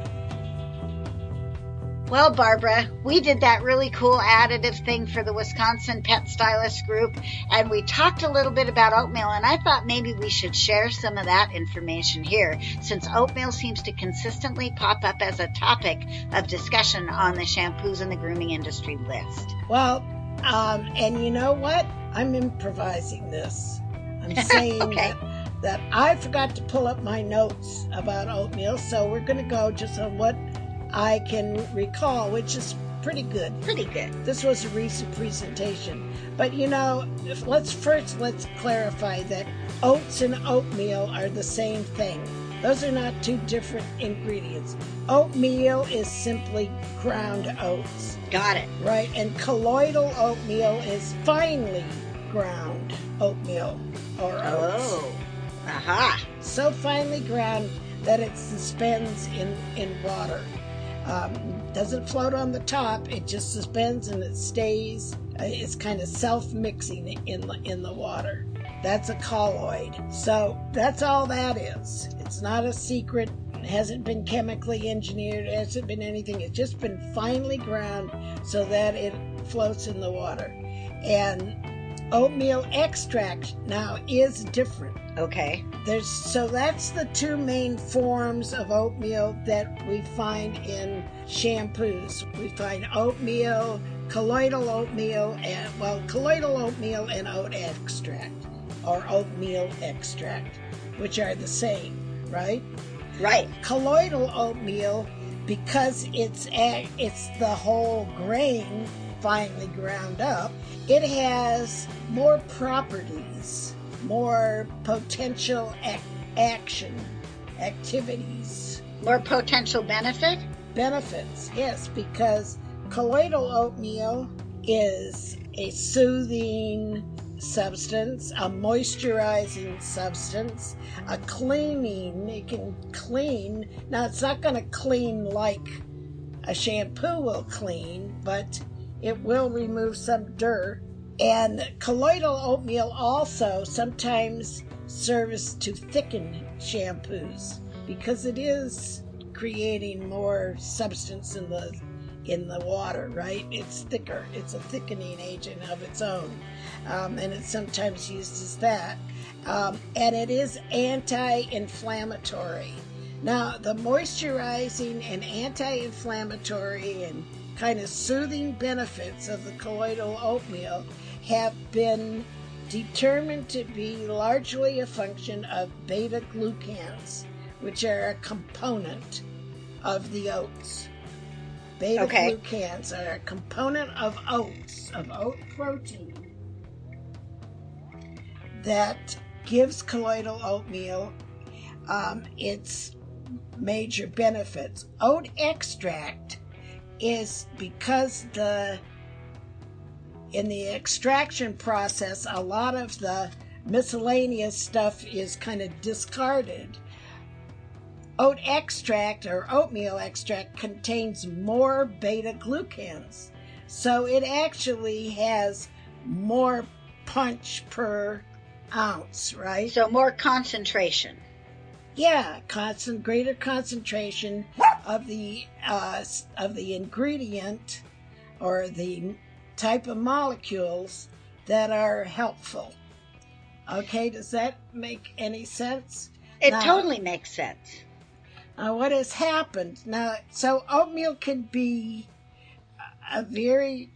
'em hard. Well, Barbara, we did that really cool additive thing for the Wisconsin Pet Stylist Group, and we talked a little bit about oatmeal, and I thought maybe we should share some of that information here, since oatmeal seems to consistently pop up as a topic of discussion on the shampoos in the grooming industry list. Well, um, and you know what? I'm improvising this. I'm saying Okay. that, that I forgot to pull up my notes about oatmeal, so we're going to go just on what I can recall, which is pretty good. Pretty good. This was a recent presentation. But you know, if, let's first let's clarify that oats and oatmeal are the same thing. Those are not two different ingredients. Oatmeal is simply ground oats, Got it. right? And colloidal oatmeal is finely ground oatmeal or oats. Oh. Aha. So finely ground that it suspends in, in water. Um, doesn't float on the top, it just suspends and it stays. Uh, it's kind of self-mixing in the, in the water. That's a colloid. So that's all that is. It's not a secret. It hasn't been chemically engineered. It hasn't been anything. It's just been finely ground so that it floats in the water. And oatmeal extract now is different. Okay. There's so that's the two main forms of oatmeal that we find in shampoos. We find oatmeal, colloidal oatmeal, and well, colloidal oatmeal and oat extract, or oatmeal extract, which are the same, right? Right. Colloidal oatmeal, because it's a, it's the whole grain finely ground up, it has more properties, more potential ac- action, activities. More potential benefit? Benefits, yes, because colloidal oatmeal is a soothing substance, a moisturizing substance, a cleaning. It can clean. Now, it's not going to clean like a shampoo will clean, but it will remove some dirt. And colloidal oatmeal also sometimes serves to thicken shampoos because it is creating more substance in the in the water, right? It's thicker. It's a thickening agent of its own. Um, and it's sometimes used as that. Um, and it is anti-inflammatory. Now, the moisturizing and anti-inflammatory and kind of soothing benefits of the colloidal oatmeal have been determined to be largely a function of beta-glucans, which are a component of the oats. Beta-glucans okay. are a component of oats, of oat protein, that gives colloidal oatmeal um, its major benefits. Oat extract is because the in the extraction process, a lot of the miscellaneous stuff is kind of discarded. Oat extract or oatmeal extract contains more beta-glucans, so it actually has more punch per ounce, right? So more concentration. Yeah, constant, greater concentration of the uh, of the ingredient or the type of molecules that are helpful. Okay, does that make any sense? It now, totally makes sense. Now, what has happened now? So oatmeal can be a very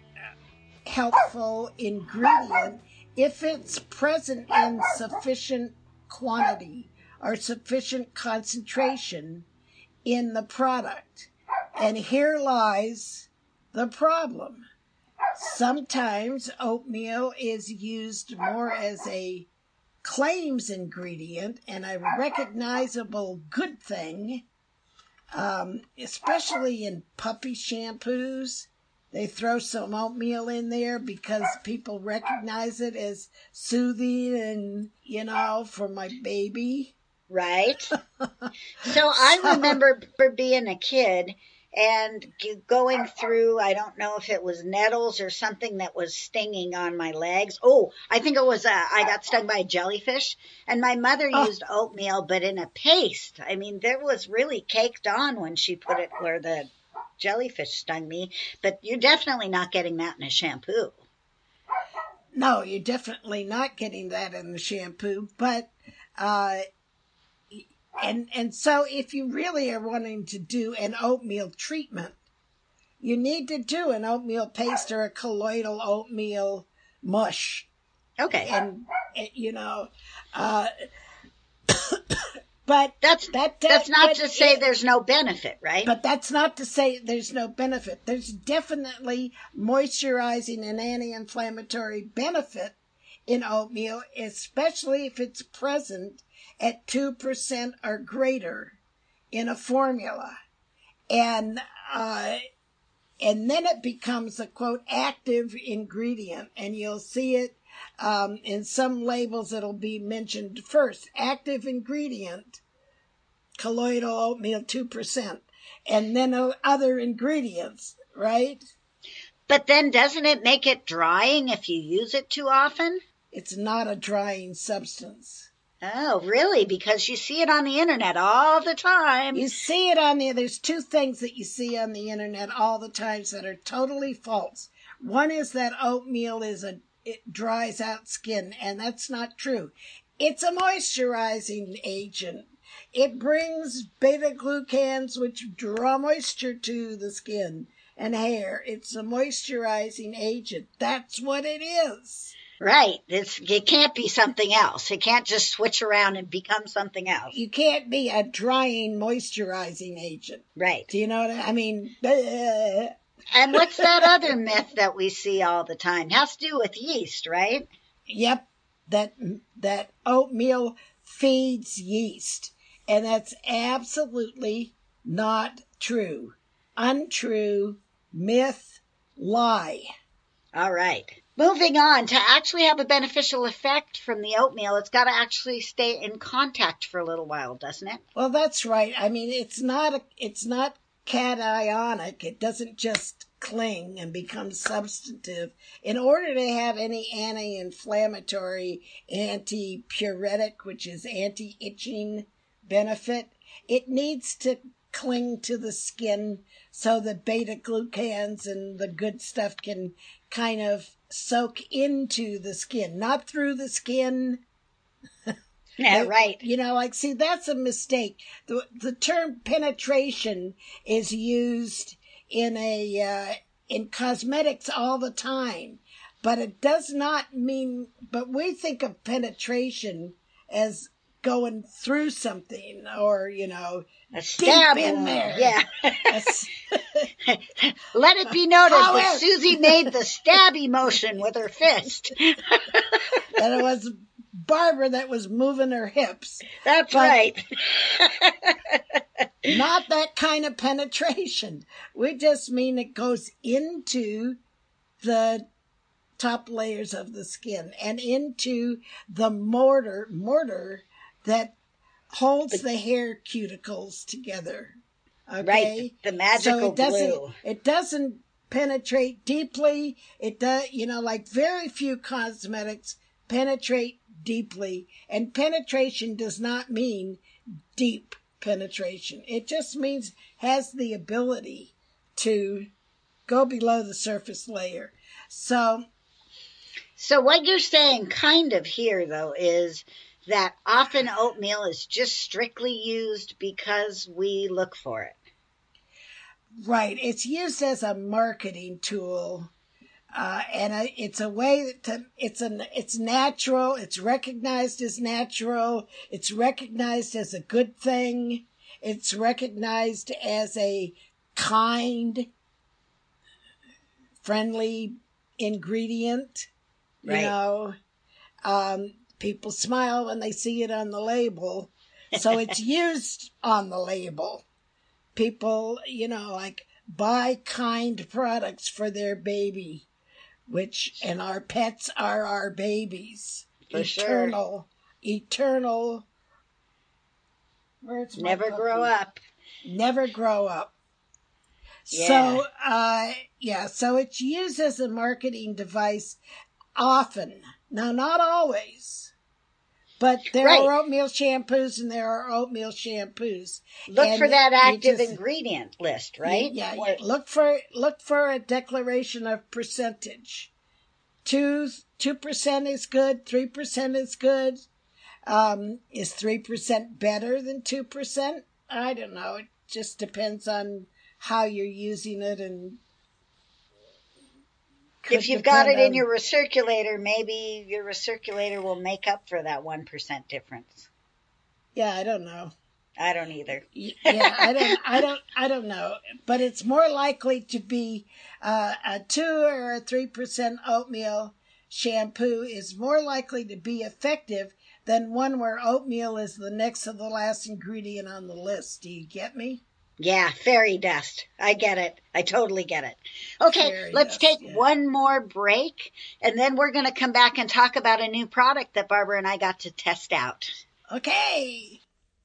helpful ingredient if it's present in sufficient quantity or sufficient concentration in the product. And here lies the problem. Sometimes oatmeal is used more as a claims ingredient and a recognizable good thing, um, especially in puppy shampoos. They throw some oatmeal in there because people recognize it as soothing and, you know, for my baby. Right. So I so, remember for being a kid and going through, I don't know if it was nettles or something that was stinging on my legs. Oh, I think it was, uh, I got stung by a jellyfish. And my mother oh. used oatmeal, but in a paste. I mean, there was really caked on when she put it where the jellyfish stung me. But you're definitely not getting that in a shampoo. No, you're definitely not getting that in the shampoo. But, uh, And and so if you really are wanting to do an oatmeal treatment, you need to do an oatmeal paste or a colloidal oatmeal mush. Okay. And, you know, uh, but that's, that, that, that's not but to say it, there's no benefit, right? But that's not to say there's no benefit. There's definitely moisturizing and anti-inflammatory benefit in oatmeal, especially if it's present at two percent or greater in a formula. And uh, and then it becomes a, quote, active ingredient. And you'll see it um, in some labels, it'll be mentioned first. Active ingredient, colloidal oatmeal two percent. And then other ingredients, right? But then doesn't it make it drying if you use it too often? It's not a drying substance. Oh, really? Because you see it on the internet all the time. You see it on the, there's two things that you see on the internet all the time that are totally false. One is that oatmeal is a, it dries out skin, and that's not true. It's a moisturizing agent. It brings beta-glucans, which draw moisture to the skin and hair. It's a moisturizing agent. That's what it is. Right. It's, it can't be something else. It can't just switch around and become something else. You can't be a drying, moisturizing agent. Right. Do you know what I, I mean? Bleh. And what's that other myth that we see all the time? It has to do with yeast, right? Yep. That, that oatmeal feeds yeast. And that's absolutely not true. Untrue, myth, lie. All right. Moving on, to actually have a beneficial effect from the oatmeal, it's got to actually stay in contact for a little while, doesn't it? Well, that's right. I mean, it's not a, it's not cationic. It doesn't just cling and become substantive. In order to have any anti-inflammatory, anti-puretic, which is anti-itching benefit, it needs to cling to the skin so the beta-glucans and the good stuff can kind of soak into the skin, not through the skin. Yeah, right. You know, like, see, that's a mistake. The the term penetration is used in a uh, in cosmetics all the time, but it does not mean. But we think of penetration as going through something, or you know, a stab deep in there. Yeah. Let it be noted However- that Susie made the stabby motion with her fist. And it was Barbara that was moving her hips. That's But- right. Not that kind of penetration. We just mean it goes into the top layers of the skin and into the mortar mortar that holds the hair cuticles together. Okay? Right, the magical so it doesn't, glue. It doesn't penetrate deeply. It does, you know, like very few cosmetics penetrate deeply. And penetration does not mean deep penetration. It just means has the ability to go below the surface layer. So, So what you're saying kind of here, though, is that often oatmeal is just strictly used because we look for it. right, it's used as a marketing tool. Uh, and uh, it's a way to, it's an, it's natural, it's recognized as natural, it's recognized as a good thing, it's recognized as a kind, friendly ingredient, you Right. know. Um, people smile when they see it on the label, so it's used on the label. People, you know, like buy kind products for their baby. Which, and our pets are our babies. For sure. eternal, eternal. Where's my Never grow puppy? up. Never grow up. Yeah. So, uh, yeah, so it's used as a marketing device often. Now, not always. But there Right. are oatmeal shampoos and there are oatmeal shampoos. Look And for that you active just- ingredient list, right? Yeah, Where- yeah. Look for look for a declaration of percentage. Two two percent is good. Three percent is good. Um, is three percent better than two percent? I don't know. It just depends on how you're using it, and could If you've got it depend in on- your recirculator, maybe your recirculator will make up for that one percent difference. yeah, I don't know. I don't either. Yeah, I don't, I don't, I don't know. But it's more likely to be uh, a two or a three percent oatmeal shampoo is more likely to be effective than one where oatmeal is the next to the last ingredient on the list. Do you get me? Yeah, fairy dust. I get it. I totally get it. Okay, Fairy let's dust, take yeah. one more break, and then we're going to come back and talk about a new product that Barbara and I got to test out. Okay.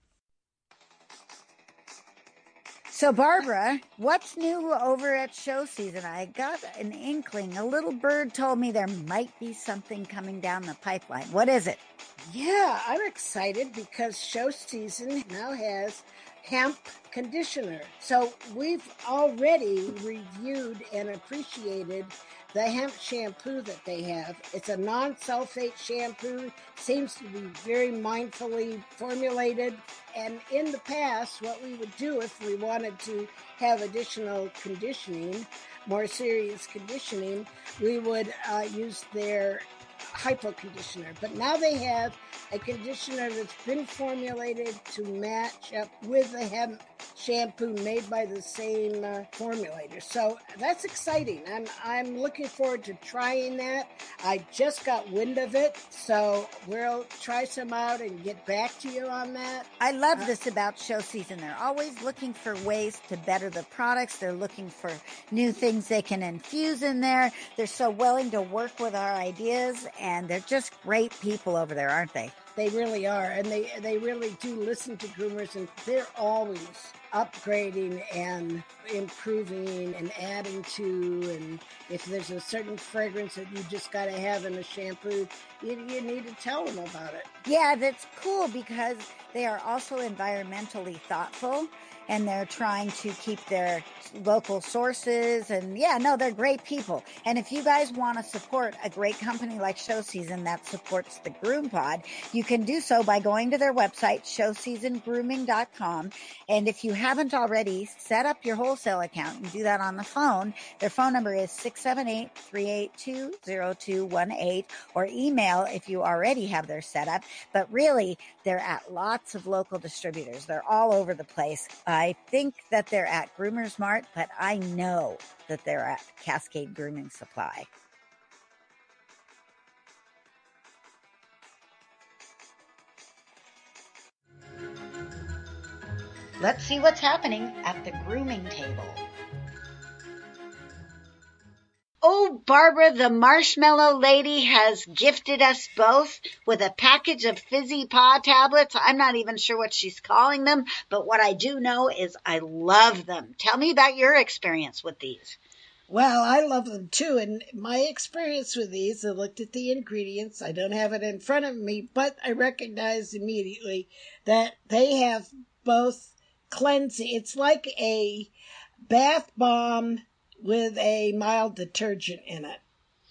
So, Barbara, what's new over at show season? I got an inkling. A little bird told me there might be something coming down the pipeline. What is it? Yeah, I'm excited because show season now has hemp conditioner. So we've already reviewed and appreciated the hemp shampoo that they have. It's a non-sulfate shampoo, seems to be very mindfully formulated. And in the past, what we would do if we wanted to have additional conditioning, more serious conditioning, we would uh, use their hypo conditioner. But now they have a conditioner that's been formulated to match up with the hemp shampoo made by the same uh, formulator. So that's exciting. I'm I'm looking forward to trying that. I just got wind of it, so we'll try some out and get back to you on that. I love this about show season. They're always looking for ways to better the products. They're looking for new things they can infuse in there. They're so willing to work with our ideas, and they're just great people over there, aren't they? They really are, and they they really do listen to groomers, and they're always upgrading and improving and adding to. And if there's a certain fragrance that you just got to have in a shampoo, you, you need to tell them about it. Yeah, that's cool because they are also environmentally thoughtful, and they're trying to keep their local sources. And yeah, no, they're great people. And if you guys want to support a great company like Show Season that supports the Groom Pod, you can do so by going to their website, show season grooming dot com. And if you haven't already, set up your wholesale account and do that on the phone. Their phone number is six seven eight, three eight two, zero two one eight, or email if you already have their setup. But really, they're at lots of local distributors. They're all over the place. I think that they're at Groomers Mart, but I know that they're at Cascade Grooming Supply. Let's see what's happening at the grooming table. Oh, Barbara, the Marshmallow Lady has gifted us both with a package of Fizzy Paw tablets. I'm not even sure what she's calling them, but what I do know is I love them. Tell me about your experience with these. Well, I love them too, and my experience with these, I looked at the ingredients. I don't have it in front of me, but I recognized immediately that they have both cleansing. It's like a bath bomb with a mild detergent in it.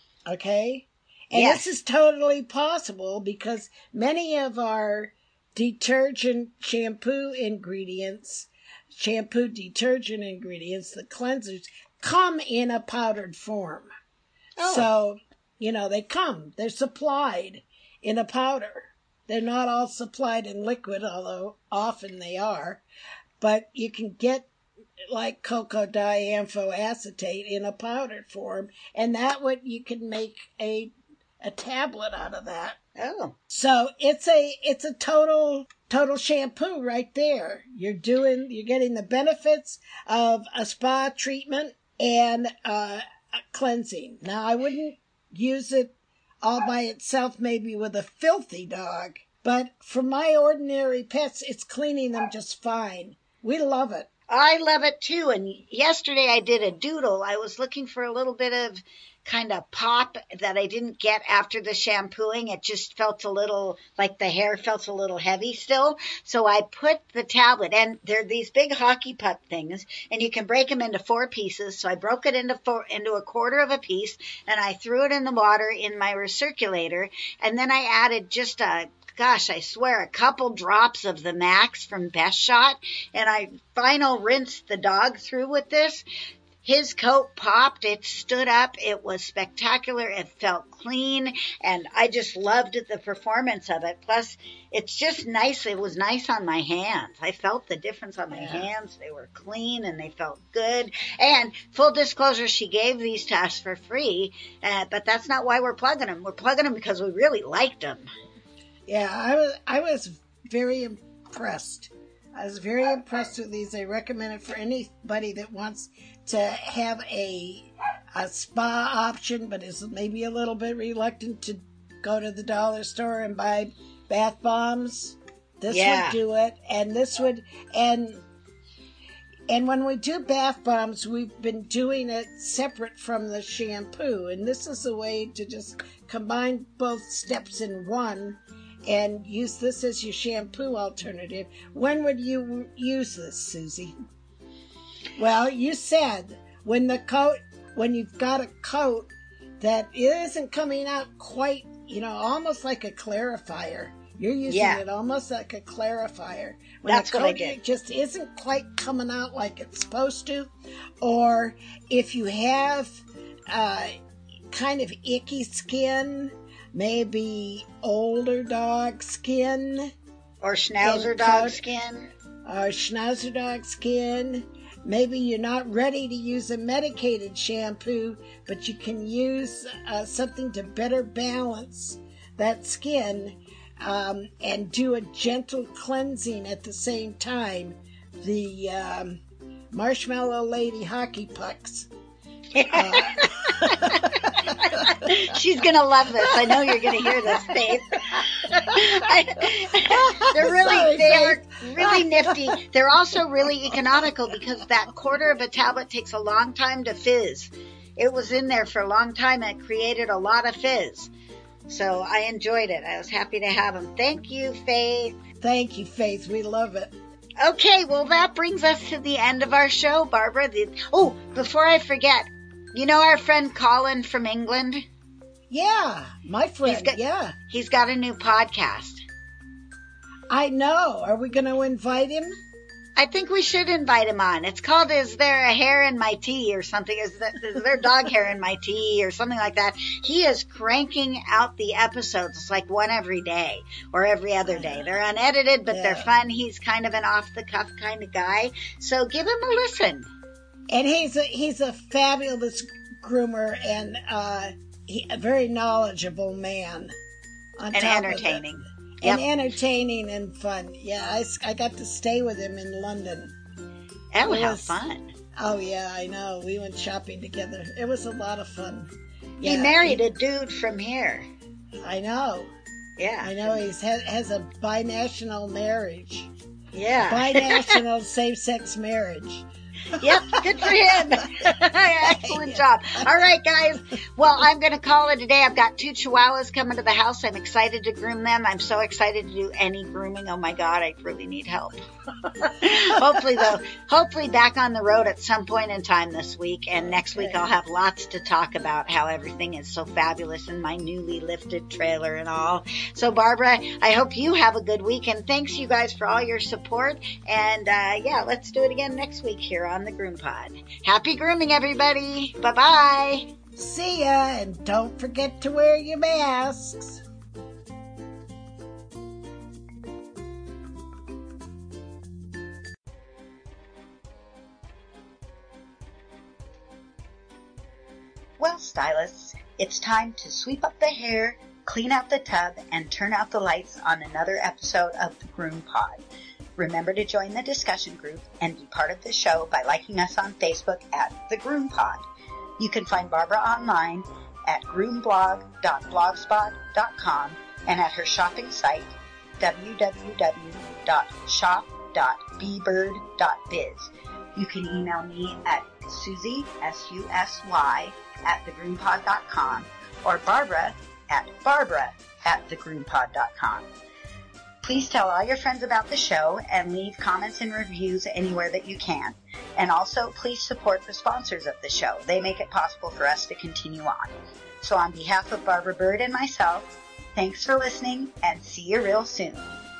Okay? And Yes. this is totally possible because many of our detergent shampoo ingredients, shampoo detergent ingredients, the cleansers, come in a powdered form. Oh. So, you know, they come. They're supplied in a powder. They're not all supplied in liquid, although often they are. But you can get like cocoa diamphoacetate in a powdered form, and that would you can make a a tablet out of that. Oh. So it's a it's a total total shampoo right there. You're doing you're getting the benefits of a spa treatment and uh, a cleansing. Now I wouldn't use it all by itself, maybe with a filthy dog, but for my ordinary pets, it's cleaning them just fine. We love it. I love it too. And yesterday I did a doodle. I was looking for a little bit of kind of pop that I didn't get after the shampooing. It just felt a little like the hair felt a little heavy still. So I put the tablet, and they're these big hockey puck things, and you can break them into four pieces. So I broke it into four, into a quarter of a piece, and I threw it in the water in my recirculator. And then I added just a Gosh, I swear, a couple drops of the Max from Best Shot, and I final rinsed the dog through with this. His coat popped, it stood up, it was spectacular, it felt clean, and I just loved the performance of it. Plus, it's just nice, it was nice on my hands. I felt the difference on my Yeah. hands. They were clean and they felt good. And full disclosure, she gave these to us for free, uh, but that's not why we're plugging them. We're plugging them because we really liked them. Yeah, I was I was very impressed. I was very impressed with these. I recommend it for anybody that wants to have a a spa option, but is maybe a little bit reluctant to go to the dollar store and buy bath bombs. This Yeah. would do it, and this would and and when we do bath bombs, we've been doing it separate from the shampoo, and this is a way to just combine both steps in one. And use this as your shampoo alternative. When would you use this, Susie? Well, you said when the coat, when you've got a coat that isn't coming out quite, you know, almost like a clarifier. You're using Yeah. it almost like a clarifier. When That's the what I coat did. just isn't quite coming out like it's supposed to. Or if you have uh, kind of icky skin, maybe older dog skin, Or Schnauzer And dog coat- skin. or Schnauzer dog skin. Maybe you're not ready to use a medicated shampoo, but you can use uh, something to better balance that skin um, and do a gentle cleansing at the same time. The um, Marshmallow Lady Hockey Pucks. Uh, She's going to love this. I know you're going to hear this, Faith. I- they're really, Sorry, they Faith. are really nifty. They're also really economical because that quarter of a tablet takes a long time to fizz. It was in there for a long time and it created a lot of fizz. So I enjoyed it. I was happy to have them. Thank you, Faith. Thank you, Faith. We love it. Okay, well, that brings us to the end of our show, Barbara. The, oh, before I forget, you know our friend Colin from England? Yeah, my friend. He's got- yeah. He's got a new podcast. I know. Are we going to invite him? I think we should invite him on. It's called Is There a Hair in My Tea or something? Is, that, is there dog hair in my tea or something like that? He is cranking out the episodes. It's like one every day or every other day. They're unedited, but Yeah. they're fun. He's kind of an off-the-cuff kind of guy. So give him a listen. And he's a, he's a fabulous groomer and uh, he, a very knowledgeable man. On And top of it. entertaining. And Yep. entertaining and fun. Yeah, I, s- I got to stay with him in London. Oh, It how was- fun. Oh, yeah, I know. We went shopping together. It was a lot of fun. He Yeah, married a dude from here. I know. Yeah. I know. He has, has a binational marriage. Yeah. Binational same-sex marriage. Yep, good for him. Excellent job. All right, guys. Well, I'm going to call it a day. I've got two Chihuahuas coming to the house. I'm excited to groom them. I'm so excited to do any grooming. Oh my God, I really need help. Hopefully, though, hopefully back on the road at some point in time this week. And next week I'll have lots to talk about how everything is so fabulous in my newly lifted trailer and all. So, Barbara, I hope you have a good week. And thanks, you guys, for all your support. And uh, yeah, let's do it again next week here on the Groom Pod. Happy grooming, everybody. Bye-bye. See ya, and don't forget to wear your masks. Well, stylists, it's time to sweep up the hair, clean out the tub, and turn out the lights on another episode of the Groom Pod. Remember to join the discussion group and be part of the show by liking us on Facebook at The Groom Pod. You can find Barbara online at groomblog dot blogspot dot com and at her shopping site w w w dot shop dot b bird dot biz. You can email me at Susie, S U S Y, at the groom pod dot com or Barbara at Barbara at the groom pod dot com. Please tell all your friends about the show and leave comments and reviews anywhere that you can. And also, please support the sponsors of the show. They make it possible for us to continue on. So on behalf of Barbara Bird and myself, thanks for listening and see you real soon.